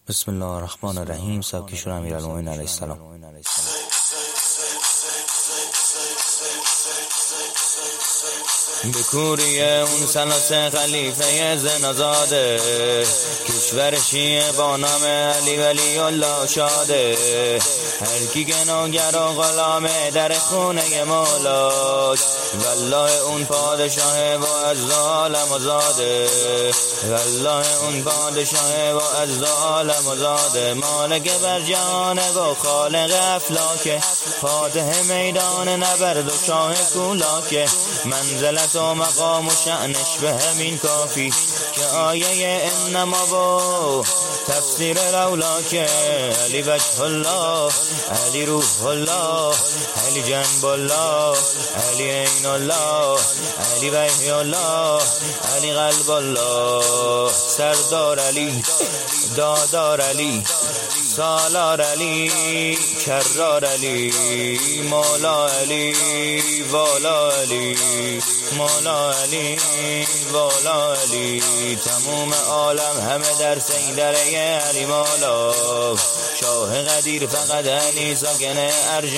بسم الله الرحمن الرحیم. سبکشور امیرالمومنین علیه السلام. به کوری اون سلاسه خلیفه زنازاده، کشور شیعه با نام علی ولی الله شاده. هر کی گناهگر و غلامه در خونه مولاست، والله اون پادشاه و از عالم آزاده. والله اون پادشاه و از عالم آزاده. مالک بر جهان و خالق افلاک، فاتح میدان نبرد و شاه کولاک. منزلت و مقام و شأنش به همین کافی، که آیه انما با تفسیر لولاک. علی وجه الله، علی روح الله، علی جنب الله، علی عین الله، علی وحی الله، علی قلب الله. سردار علی، دادار علی، سالار علی، کرار علی، مولا علی، والا علی، مولا علی، والا علی. تموم عالم همه در سیدره علی مولا. شاه قدیر فقط علی ساکن عرش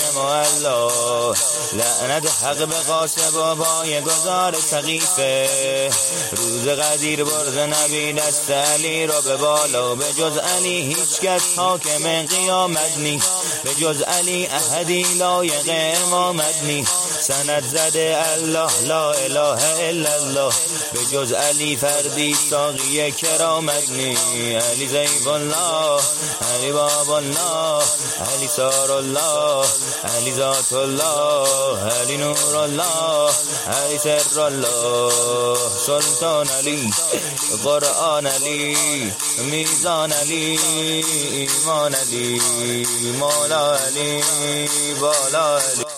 معلا. لعنت حق به قاسب و پای گذار سقیفه. روز قدیر برد نبی دست علی را به بالا. به جز علی هیچ کس حاکم قیامت نی، به جز علی احدی لایق امامت نی. سند زده الله لا اله الا الله، به جز علی فردی ساقی کرامت نی. علی زیب الله، علی باب الله، علی سار الله، علی ذات الله، علی نور الله، علی سر الله. سلطان علی، قرآن علی، میزان علی، ایمان علی، مولا علی، بالا علی.